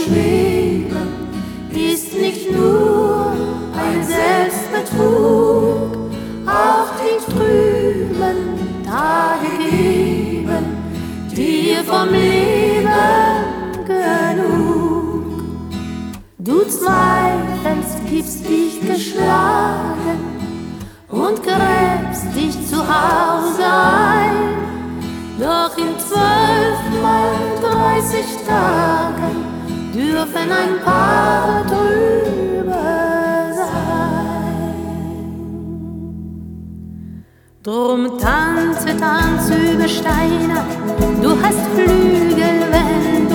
schweben ist nicht nur ein Selbstbetrug, auch die trüben Tage geben dir vom Leben genug. Du zweifelst, gibst dich geschlagen und gräbst dich zu Hause ein, doch in 12 mal 30 Tagen dürfen ein paar drüber sein. Drum tanze, tanze über Steine, du hast Flügel, wenn du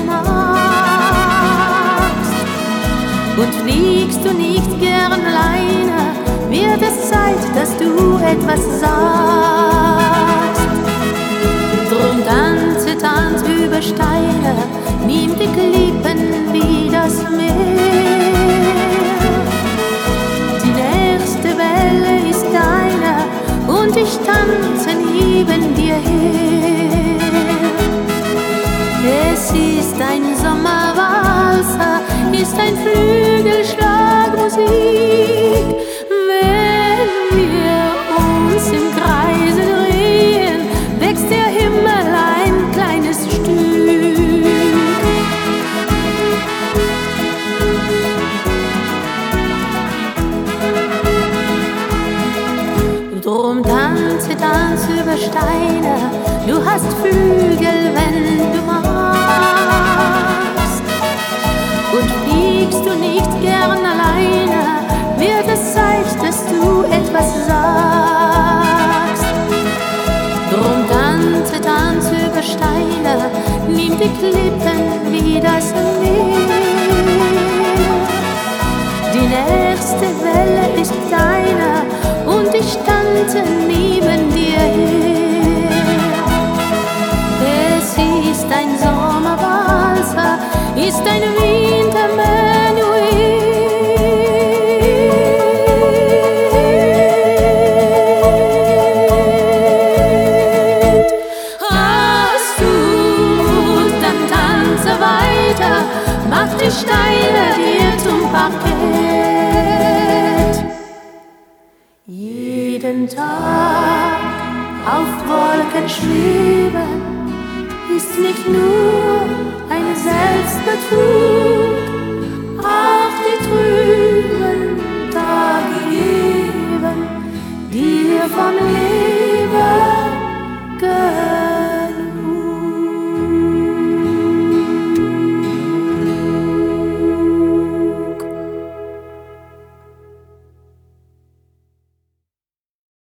magst. Und fliegst du nicht gern alleine, wird es Zeit, dass du etwas sagst. Drum tanze, tanze über Steine, nimm die Klippen wie das Meer. Die nächste Welle ist deine und ich tanze neben dir her. Es ist ein Sommerwalzer, ist ein Flügelschlag Musik. Wenn wir uns im Kreise drehen, wächst der Himmel ein kleines Stück. Drum tanze, tanze über Steine, du hast Flügel, wenn du magst. Und fliegst du nicht gern alleine, wird es Zeit, dass du etwas sagst. Drum tanze, tanze über Steine, nimm die Klippen wie das Meer. Die nächste Welle ist deine und ich tanze neben dir her. Es ist ein Sommerwalzer, ist ein Wintermenuett. Hast du Mut, dann tanze weiter, mach die Steine dir zum Parkett. Jeden Tag auf Wolken schweben ist nicht nur